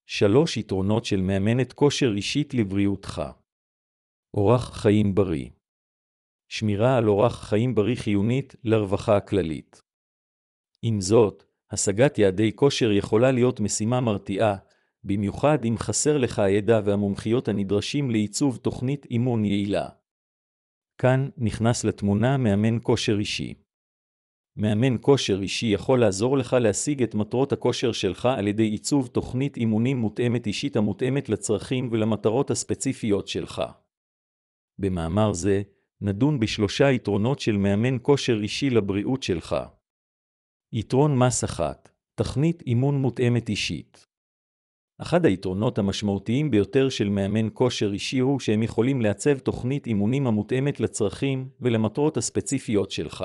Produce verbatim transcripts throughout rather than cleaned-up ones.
שלוש יתרונות של מאמנת כושר אישית לבריאותך. אורח חיים בריא. שמירה על אורח חיים בריא חיונית לרווחה הכללית. עם זאת, השגת יעדי כושר יכולה להיות משימה מרתיעה, במיוחד אם חסר לך הידע והמומחיות הנדרשים לעיצוב תוכנית אימון יעילה. כאן נכנס לתמונה מאמן כושר אישי. מאמן כושר אישי יכול לעזור לך להשיג את מטרות הכושר שלך על ידי עיצוב תוכנית אימונים מותאמת אישית המותאמת לצרכים ולמטרות הספציפיות שלך. במאמר זה, נדון בשלושה יתרונות של מאמן כושר אישי לבריאות שלך. יתרון מס אחת, תוכנית אימון מותאמת אישית. אחד היתרונות המשמעותיים ביותר של מאמן כושר אישי הוא שהם יכולים לעצב תוכנית אימונים המותאמת לצרכים ולמטרות הספציפיות שלך.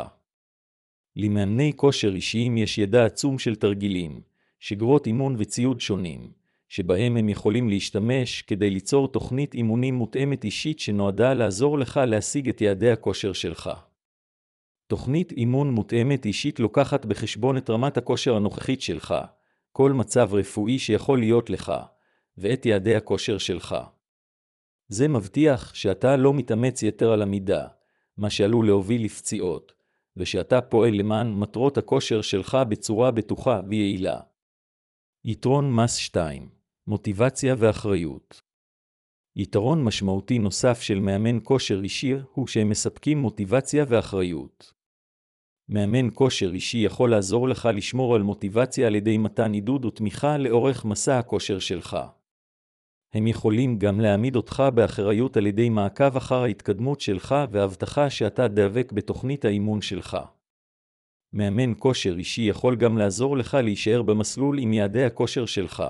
למאמני כושר אישיים יש ידע עצום של תרגילים, שגרות אימון וציוד שונים, שבהם הם יכולים להשתמש כדי ליצור תוכנית אימונים מותאמת אישית שנועדה לעזור לך להשיג את יעדי הכושר שלך. תוכנית אימון מותאמת אישית לוקחת בחשבון את רמת הכושר הנוכחית שלך, כל מצב רפואי שיכול להיות לך, ואת יעדי הכושר שלך. זה מבטיח שאתה לא מתאמץ יתר על המידה, מה שעלול להוביל לפציעות, ושאתה פועל למען מטרות הכושר שלך בצורה בטוחה ויעילה. יתרון מס שתיים, מוטיבציה ואחריות. יתרון משמעותי נוסף של מאמן כושר אישי הוא שהם מספקים מוטיבציה ואחריות. מאמן כושר אישי יכול לעזור לך לשמור על מוטיבציה על ידי מתן עידוד ותמיכה לאורך מסע הכושר שלך. הם יכולים גם להעמיד אותך באחריות על ידי מעקב אחר ההתקדמות שלך והבטחה שאתה דבק בתוכנית האימון שלך. מאמן כושר אישי יכול גם לעזור לך להישאר במסלול עם יעדי הכושר שלך.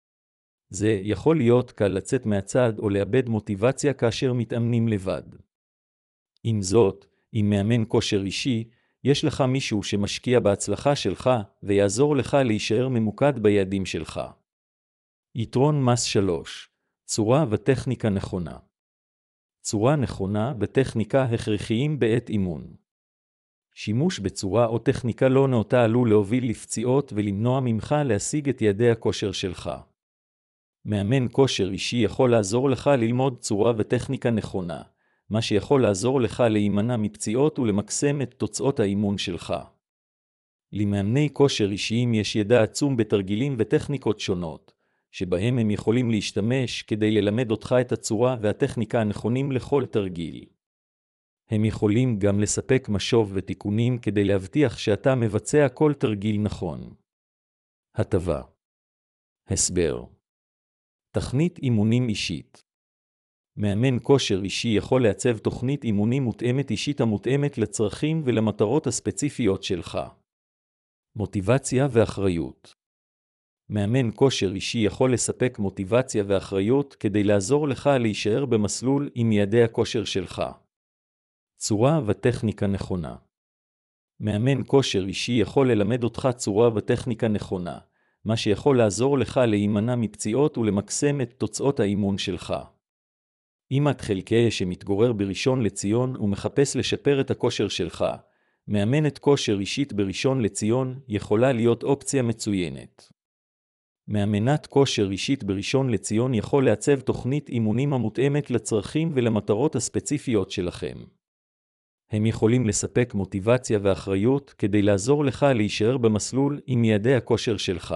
זה יכול להיות קל לצאת מהצד או לאבד מוטיבציה כאשר מתאמנים לבד. עם זאת, עם מאמן כושר אישי, יש לך מישהו שמשקיע בהצלחה שלך ויעזור לך להישאר ממוקד ביעדים שלך. יתרון מס שלוש, צורה וטכניקה נכונה. צורה נכונה וטכניקה הכרחיים בעת אימון. שימוש בצורה או טכניקה לא נאותה עלול להוביל לפציעות ולמנוע ממך להשיג את יעדי הכושר שלך. מאמן כושר אישי יכול לעזור לך ללמוד צורה וטכניקה נכונה, מה שיכול לעזור לך להימנע מפציעות ולמקסם את תוצאות האימון שלך. למאמני כושר אישיים יש ידע עצום בתרגילים וטכניקות שונות, שבהם הם יכולים להשתמש כדי ללמד אותך את הצורה והטכניקה הנכונים לכל תרגיל. הם יכולים גם לספק משוב ותיקונים כדי להבטיח שאתה מבצע כל תרגיל נכון. הטבה. הסבר. תוכנית אימונים אישית. מאמן כושר אישי יכול לעצב תוכנית אימונים מותאמת אישית המותאמת לצרכים ולמטרות הספציפיות שלך. מוטיבציה ואחריות. מאמן כושר אישי יכול לספק מוטיבציה ואחריות כדי לעזור לך להישאר במסלול עם יעדי הכושר שלך. צורה וטכניקה נכונה. מאמן כושר אישי יכול ללמד אותך צורה וטכניקה נכונה, מה שיכול לעזור לך להימנע מפציעות ולמקסם את תוצאות האימון שלך. אם את חלקי שמתגורר בראשון לציון ומחפש לשפר את הכושר שלך, מאמנת כושר אישית בראשון לציון יכולה להיות אופציה מצוינת. מאמנת כושר אישית בראשון לציון יכול לעצב תוכנית אימונים המותאמת לצרכים ולמטרות הספציפיות שלכם. הם יכולים לספק מוטיבציה ואחריות כדי לעזור לך להישאר במסלול עם יעדי הכושר שלך.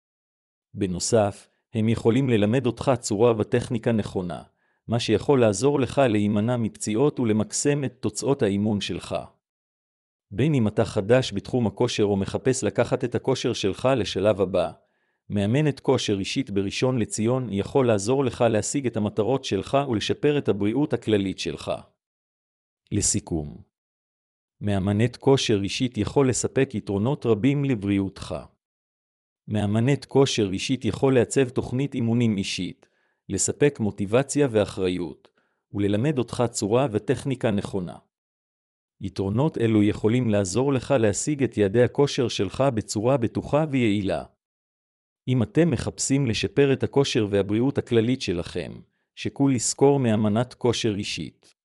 בנוסף, הם יכולים ללמד אותך צורה וטכניקה נכונה, מה שיכול לעזור לך להימנע מפציעות ולמקסם את תוצאות האימון שלך. בין אם אתה חדש בתחום הכושר או מחפש לקחת את הכושר שלך לשלב הבא, מאמנת כושר אישית בראשון לציון יכול לעזור לך להשיג את המטרות שלך ולשפר את הבריאות הכללית שלך. לסיכום, מאמנת כושר אישית יכול לספק יתרונות רבים לבריאותך. מאמנת כושר אישית יכול לעצב תוכנית אימונים אישית, לספק מוטיבציה ואחריות, וללמד אותך צורה וטכניקה נכונה. יתרונות אלו יכולים לעזור לך להשיג את יעדי הכושר שלך בצורה בטוחה ויעילה. אם אתם מחפשים לשפר את הכושר והבריאות הכללית שלכם, שקול לזכור מאמנת כושר אישית.